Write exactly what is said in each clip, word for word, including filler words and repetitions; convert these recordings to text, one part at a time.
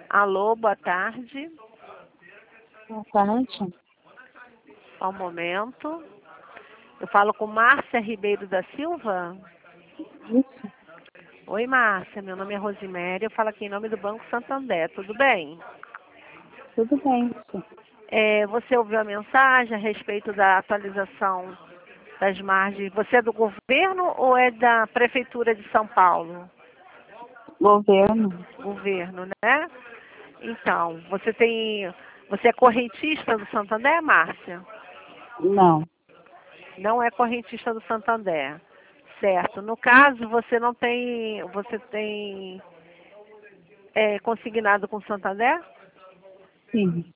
Alô, boa tarde. Boa tarde. Só um momento. Eu falo com Márcia Ribeiro da Silva. Isso, Oi, Márcia. Meu nome é Rosiméria. Eu falo aqui em nome do Banco Santander. Tudo bem? tudo bem, isso. É, você ouviu a mensagem a respeito da atualização das margens? Você é do governo ou é da Prefeitura de São Paulo? Governo? Governo, né? Então, você tem... Você é correntista do Santander, Márcia? Não, Não é correntista do Santander. Certo. No caso, você não tem... Você tem é, consignado com o Santander? sim,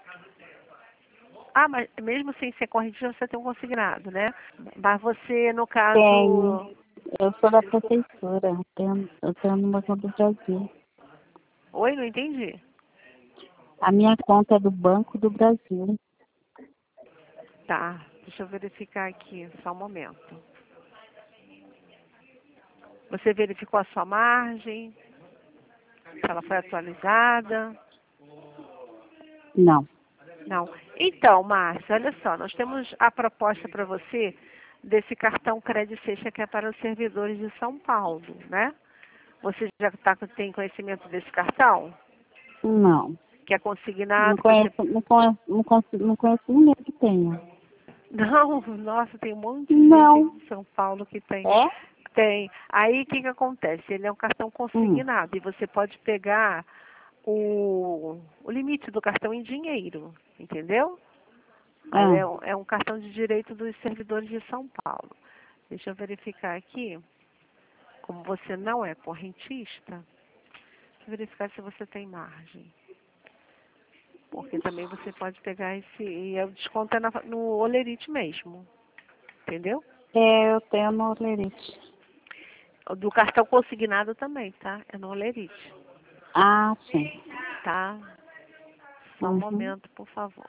Ah, mas mesmo sem ser correntista, você tem um consignado, né? Mas você, no tenho. caso... Eu sou da prefeitura, eu tenho, eu tenho no Banco do Brasil. Oi, não entendi. A minha conta é do Banco do Brasil. Tá, deixa eu verificar aqui, só um momento. Você verificou a sua margem? Se ela foi atualizada? Não. Não. Então, Márcia, olha só, nós temos a proposta para você desse cartão Crédito Sexta que é para os servidores de São Paulo, né? Você já tá, tem conhecimento desse cartão? Não. Que é Não consignado, que você... conheço, não conheço, não consigo, não conheço ninguém que tenha. Não, nossa, tem um monte de gente Não. em São Paulo que tem. É? Tem. Aí, o que que acontece? Ele é um cartão Hum. consignado e você pode pegar o, o limite do cartão em dinheiro, entendeu? Aí Ah, é, um- é um cartão de direito dos servidores de São Paulo. Deixa eu verificar aqui. Como você não é correntista, deixa eu verificar se você tem margem. Porque também você pode pegar esse... E o desconto é na- no Olerite mesmo, entendeu? é, eu tenho no Lerite. O do cartão consignado também, tá? É no Olerite, Ah, sim. tá? Só um Uhum. momento, por favor.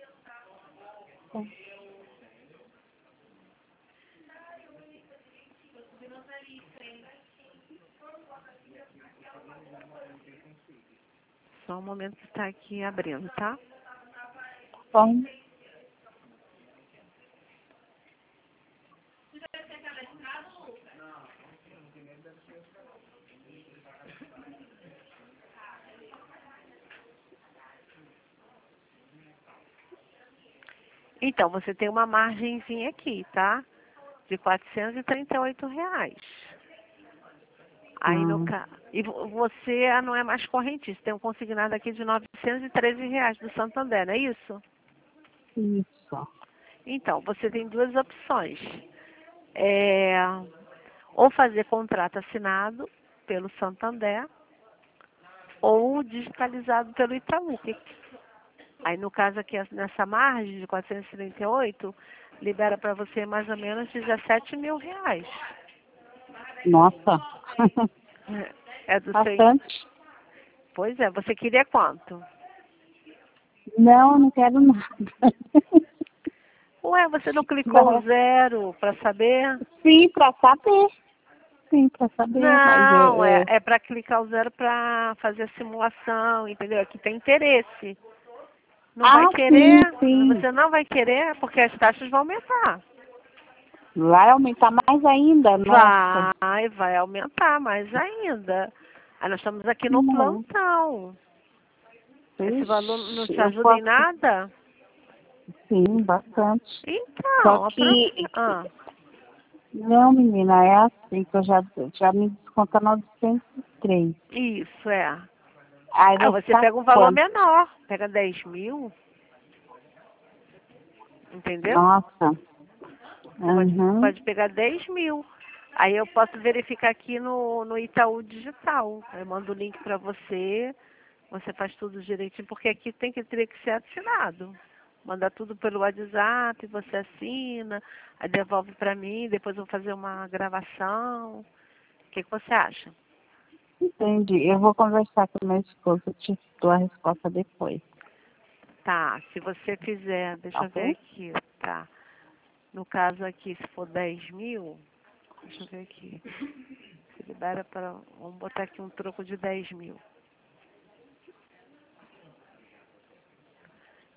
Só um momento que está aqui abrindo, tá? Bom, Então, você tem uma margenzinha aqui, tá? De quatrocentos e trinta e oito reais. Aí no ah, ca... E vo- você ah, não é mais correntista, tem um consignado aqui de novecentos e treze reais do Santander, não é isso? isso. Então, você tem duas opções. É... Ou fazer contrato assinado pelo Santander, ou digitalizado pelo Itaú. Que- Aí, no caso aqui, nessa margem de quatrocentos e trinta e oito, libera para você mais ou menos dezessete mil reais. Nossa. É do seu... Bastante. Pois é, você queria quanto? Não, não quero nada. Ué, você não clicou o Não. zero para saber? Sim, para saber. Sim, para saber. Mas eu, Não, é, eu... é para clicar o zero para fazer a simulação, entendeu? Aqui tem interesse. Não vai Ah, querer, sim, sim. você não vai querer porque as taxas vão aumentar. Vai aumentar mais ainda? Nossa. Vai, vai aumentar mais ainda. Aí nós estamos aqui no Não. plantão. Esse valor não Ixi, te eu ajuda em posso. nada? Sim, bastante. Só Então, que. aproveita. Ah, Não, menina, é assim que eu já, já me desconta novecentos e três. isso é. Aí Aí vai você ficar pega um valor quanto? menor, pega dez mil, entendeu? Nossa. Você pode, Uhum. pode pegar dez mil. Aí eu posso verificar aqui no, no Itaú Digital. Eu mando o link para você, você faz tudo direitinho, porque aqui tem que ter que ser assinado. Manda tudo pelo WhatsApp, você assina, aí devolve para mim, depois eu vou fazer uma gravação. O que, que você acha? Entendi. Eu vou conversar com meu esposo, eu te dou a resposta depois. Tá, se você fizer, deixa Tá eu ver bom? aqui, tá. No caso aqui, se for dez mil, deixa eu ver aqui. Se libera para, vamos botar aqui um troco de dez mil.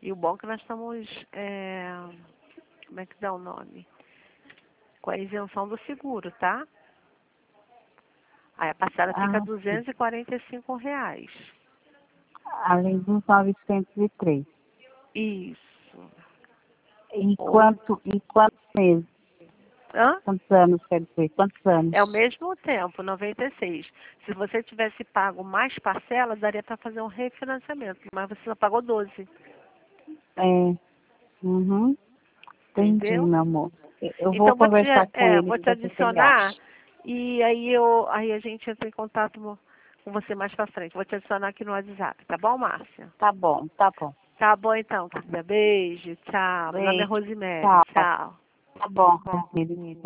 E o bom é que nós estamos, é, como é que dá o nome? Com a isenção do seguro, tá? Aí a parcela fica Ah, duzentos e quarenta e cinco reais. além dos novecentos e três. Isso. Em Ou, quanto, em quantos meses? hã? Quantos anos, quer dizer? Quantos anos? É o mesmo tempo, noventa e seis. Se você tivesse pago mais parcelas, daria para fazer um refinanciamento, mas você só pagou doze. É. Uhum. Entendi, Entendeu? meu amor. Eu eu vou Então vou te, conversar com é, ele vou e te ver o que que ele adicionar acha. e aí eu aí a gente entra em contato mo- com você mais pra frente. Vou te adicionar aqui no WhatsApp, tá bom, Márcia? Tá bom, tá bom. Tá bom então, querida. Beijo, tchau. Meu nome é Beijo. Rosemary, Tchau. tchau. Tá bom, Rosemary.